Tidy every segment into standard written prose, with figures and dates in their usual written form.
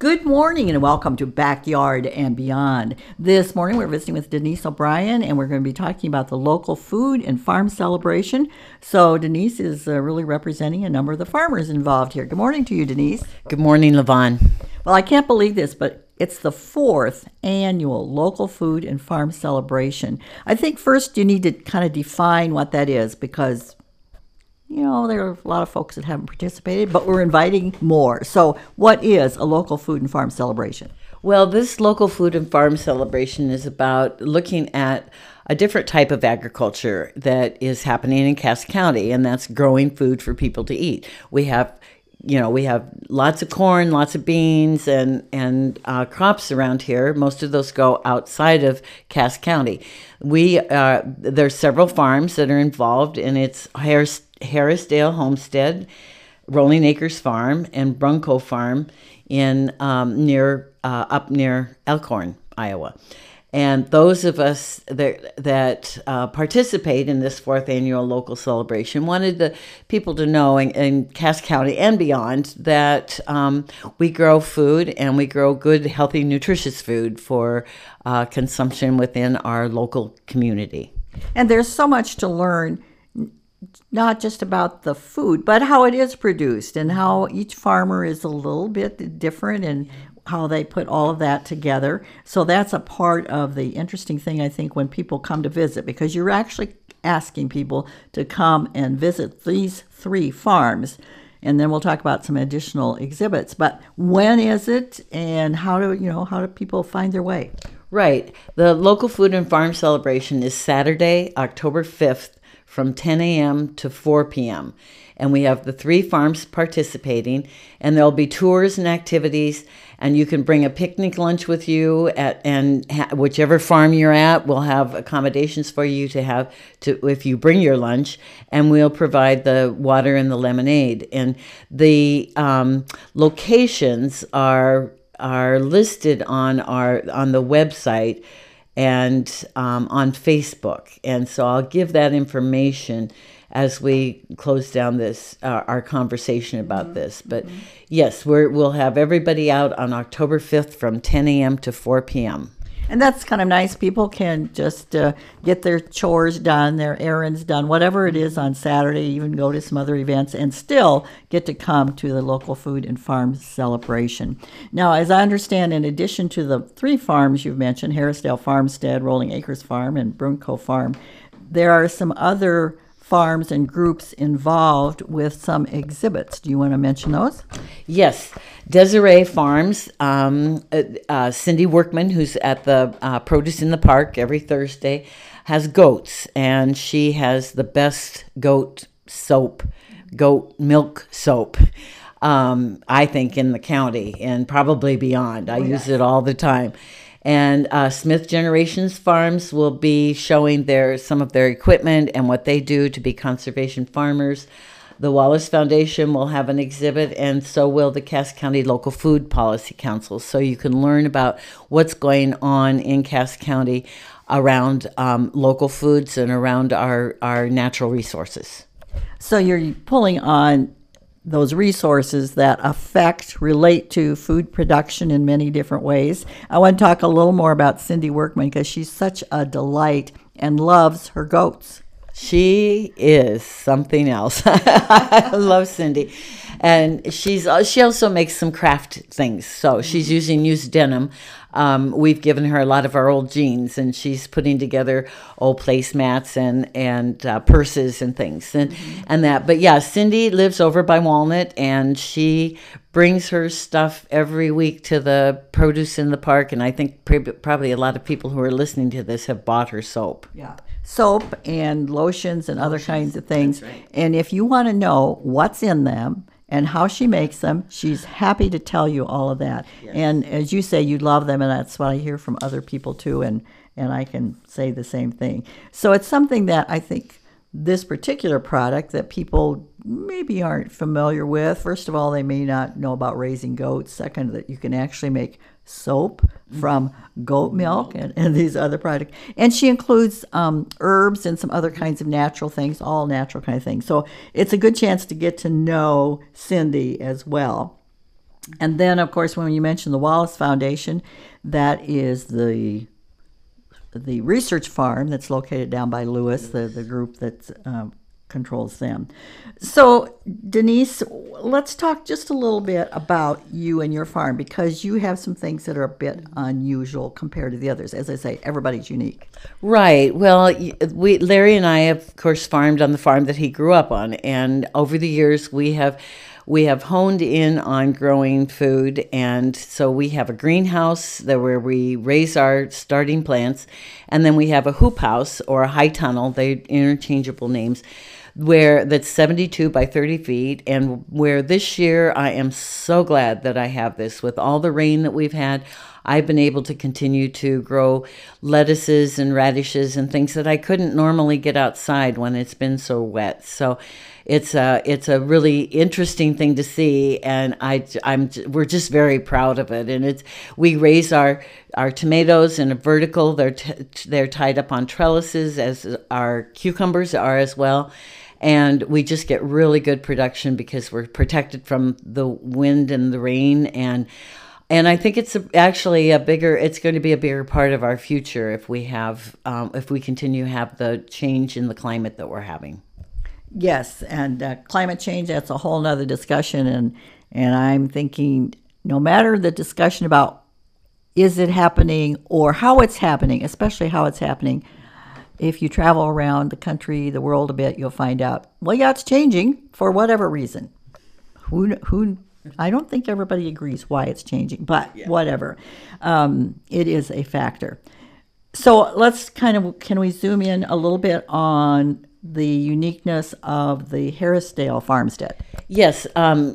Good morning and welcome to Backyard and Beyond. This morning we're visiting with Denise O'Brien and we're going to be talking about the local food and farm celebration. So Denise is really representing a number of the farmers involved here. Good morning to you, Denise. Good morning, Levon. Well, I can't believe this, but it's the 4th annual local food and farm celebration. I think first you need to kind of define what that is because there are a lot of folks that haven't participated, but we're inviting more. So what is a local food and farm celebration? Well, this local food and farm celebration is about looking at a different type of agriculture that is happening in Cass County, and that's growing food for people to eat. We have lots of corn, lots of beans, and crops around here. Most of those go outside of Cass County. There's several farms that are involved, and it's Harrisdale Homestead, Rolling Acres Farm, and Brunco Farm in up near Elkhorn, Iowa. And those of us that participate in this 4th annual local celebration wanted the people to know in Cass County and beyond that we grow food and we grow good, healthy, nutritious food for consumption within our local community. And there's so much to learn, not just about the food, but how it is produced and how each farmer is a little bit different and how they put all of that together. So that's a part of the interesting thing, I think, when people come to visit, because you're actually asking people to come and visit these 3 farms. And then we'll talk about some additional exhibits. But when is it, and how do people find their way? Right. The local food and farm celebration is Saturday, October 5th, from 10 a.m. to 4 p.m. And we have the 3 farms participating, and there'll be tours and activities, and you can bring a picnic lunch with you whichever farm you're at, we'll have accommodations for you if you bring your lunch, and we'll provide the water and the lemonade. And the locations are listed on the website and on Facebook. And so I'll give that information as we close down this our conversation about this. But yes, we'll have everybody out on October 5th from 10 a.m. to 4 p.m. And that's kind of nice. People can just get their chores done, their errands done, whatever it is on Saturday, even go to some other events and still get to come to the local food and farm celebration. Now, as I understand, in addition to the 3 farms you've mentioned, Harrisdale Farmstead, Rolling Acres Farm, and Brunco Farm, there are some other farms and groups involved with some exhibits. Do you want to mention those? Yes. Desiree Farms, Cindy Workman, who's at the Produce in the Park every Thursday, has goats, and she has the best goat milk soap, I think, in the county and probably beyond. I use it all the time. And Smith Generations Farms will be showing some of their equipment and what they do to be conservation farmers. The Wallace Foundation will have an exhibit, and so will the Cass County Local Food Policy Council. So you can learn about what's going on in Cass County around local foods and around our natural resources. So you're pulling on those resources that relate to food production in many different ways. I want to talk a little more about Cindy Workman because she's such a delight and loves her goats. She is something else. I love Cindy. And she also makes some craft things. So she's using used denim. We've given her a lot of our old jeans, and she's putting together old placemats and purses and things and that. But yeah, Cindy lives over by Walnut, and she brings her stuff every week to the Produce in the Park. And I think probably a lot of people who are listening to this have bought her soap. Yeah. Soap and lotions and other kinds of things. That's right. And if you want to know what's in them and how she makes them, she's happy to tell you all of that. Yes. And as you say, you love them, and that's what I hear from other people too, and I can say the same thing. So it's something that I think this particular product that people maybe aren't familiar with. First of all, they may not know about raising goats. Second, that you can actually make soap from goat milk and these other products. And she includes herbs and some other kinds of natural things, all natural kind of things. So it's a good chance to get to know Cindy as well. And then, of course, when you mentioned the Wallace Foundation, that is the research farm that's located down by Lewis, the group that controls them. So, Denise, let's talk just a little bit about you and your farm, because you have some things that are a bit unusual compared to the others. As I say, everybody's unique. Right. Well, Larry and I, of course, farmed on the farm that he grew up on, and over the years we have honed in on growing food, and so we have a greenhouse where we raise our starting plants, and then we have a hoop house or a high tunnel, they're interchangeable names, where that's 72 by 30 feet, and where this year I am so glad that I have this. With all the rain that we've had, I've been able to continue to grow lettuces and radishes and things that I couldn't normally get outside when it's been so wet. So it's a really interesting thing to see, and we're just very proud of it. And we raise our tomatoes in a vertical. They're tied up on trellises, as our cucumbers are as well. And we just get really good production because we're protected from the wind and the rain, and I think it's actually it's going to be a bigger part of our future if we continue to have the change in the climate that we're having. Yes, and climate change, that's a whole nother discussion, and I'm thinking no matter the discussion about is it happening or how it's happening, especially how it's happening, if you travel around the country, the world a bit, you'll find out, well, yeah, it's changing for whatever reason. Who I don't think everybody agrees why it's changing, but whatever. It is a factor. So let's can we zoom in a little bit on the uniqueness of the Harrisdale farmstead? Yes,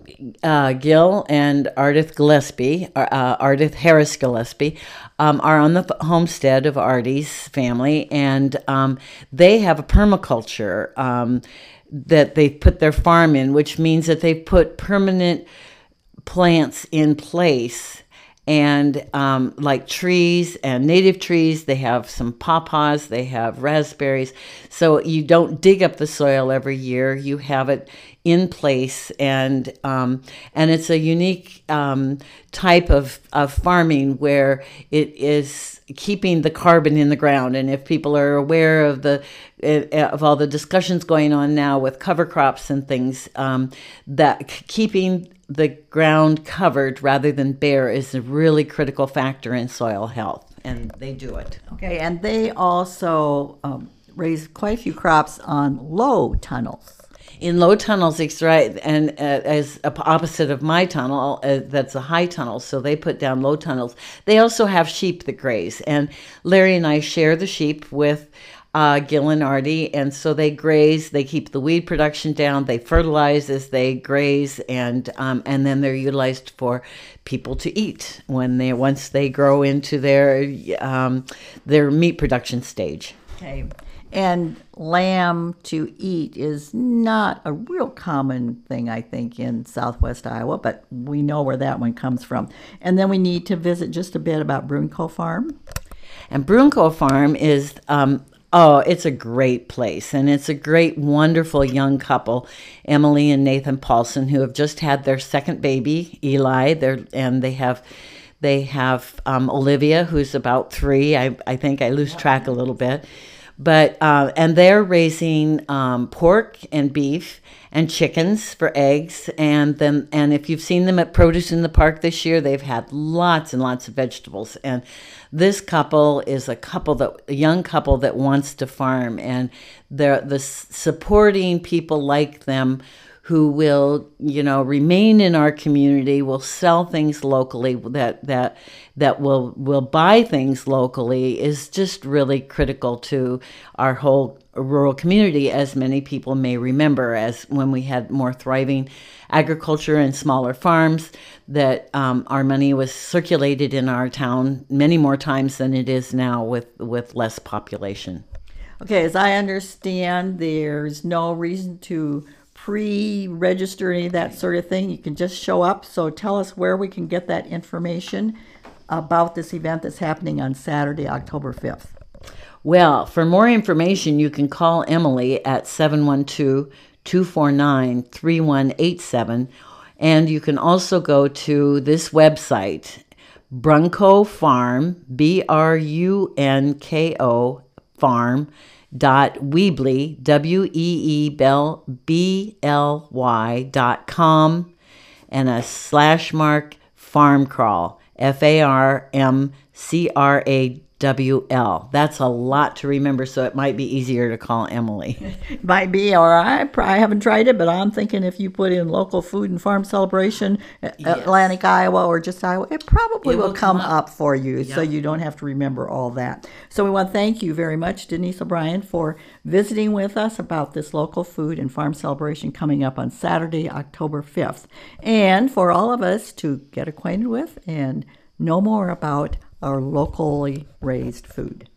Gil and Ardith Gillespie, Ardith Harris Gillespie, are on the homestead of Artie's family, and they have a permaculture that they've put their farm in, which means that they've put permanent plants in place, and like trees and native trees. They have some pawpaws, they have raspberries, so you don't dig up the soil every year. You have it in place, and it's a unique type of farming where it is keeping the carbon in the ground. And if people are aware of all the discussions going on now with cover crops and things, that keeping the ground covered rather than bare is a really critical factor in soil health, and they do it. Okay, and they also raise quite a few crops on low tunnels. In low tunnels, it's right, and as opposite of my tunnel, that's a high tunnel, so they put down low tunnels. They also have sheep that graze, and Larry and I share the sheep with Gil and Artie, and so they graze. They keep the weed production down. They fertilize as they graze, and then they're utilized for people to eat once they grow into their meat production stage. Okay. And lamb to eat is not a real common thing, I think, in Southwest Iowa, but we know where that one comes from. And then we need to visit just a bit about Brunco Farm. And Brunco Farm is, it's a great place. And it's a great, wonderful young couple, Emily and Nathan Paulson, who have just had their second baby, Eli. They have Olivia, who's about 3. I think I lose track a little bit. But and they're raising pork and beef and chickens for eggs, and if you've seen them at Produce in the Park this year, they've had lots and lots of vegetables. And this couple is a young couple that wants to farm, and they're supporting people like them who will, remain in our community, will sell things locally, that will buy things locally, is just really critical to our whole rural community, as many people may remember, as when we had more thriving agriculture and smaller farms, that our money was circulated in our town many more times than it is now with less population. Okay, as I understand, there's no reason to pre-register any of that sort of thing. You can just show up. So tell us where we can get that information about this event that's happening on Saturday, October 5th. Well, for more information, you can call Emily at 712-249-3187, And you can also go to this website, Brunko Farm, BRUNKO Farm .weebly, WEEBLY.com, and a /mark farm crawl, FARMCRAWL. That's a lot to remember, so it might be easier to call Emily. Might be, or I haven't tried it, but I'm thinking if you put in local food and farm celebration, Atlantic, Iowa, or just Iowa, it probably will come up for you, so you don't have to remember all that. So we want to thank you very much, Denise O'Brien, for visiting with us about this local food and farm celebration coming up on Saturday, October 5th, and for all of us to get acquainted with and know more about our locally raised food.